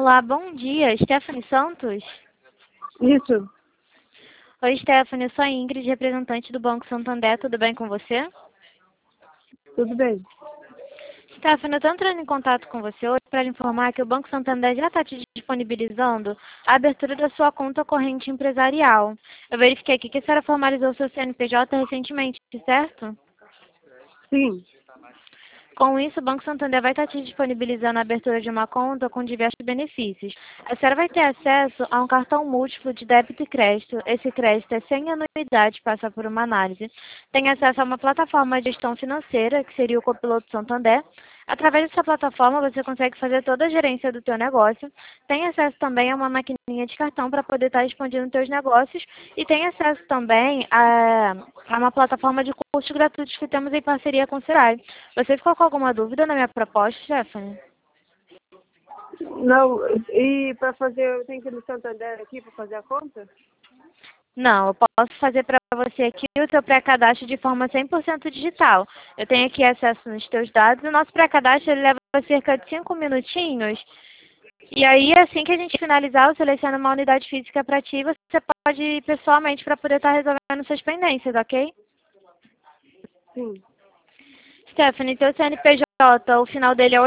Olá, bom dia. Stephanie Santos? Isso, Oi, Stephanie, eu sou a Ingrid, representante do Banco Santander. Tudo bem com você? tudo bem. Stephanie, eu estou entrando em contato com você hoje para lhe informar que o Banco Santander já está te disponibilizando a abertura da sua conta corrente empresarial. Eu verifiquei aqui que a senhora formalizou seu CNPJ recentemente, certo? Sim, Com isso, o Banco Santander vai estar te disponibilizando a abertura de uma conta com diversos benefícios. A senhora vai ter acesso a um cartão múltiplo de débito e crédito. Esse crédito é sem anuidade, passa por uma análise. Tem acesso a uma plataforma de gestão financeira, que seria o Copiloto Santander. Através dessa plataforma, você consegue fazer toda a gerência do teu negócio. Tem acesso também a uma maquininha de cartão para poder estar expandindo os teus negócios. E tem acesso também a uma plataforma de cursos gratuitos que temos em parceria com o Serai. Você ficou com alguma dúvida na minha proposta, Stephanie? não, e para fazer, eu tenho que ir no Santander aqui para fazer a conta? Não, eu posso fazer para você aqui o seu pré-cadastro de forma 100% digital. Eu tenho aqui acesso nos teus dados. O nosso pré-cadastro ele leva cerca de 5 minutinhos. E aí, assim que a gente finalizar, eu seleciono uma unidade física para ti. Você pode ir pessoalmente para poder estar resolvendo suas pendências, ok? Sim, Stephanie, teu CNPJ, o final dele é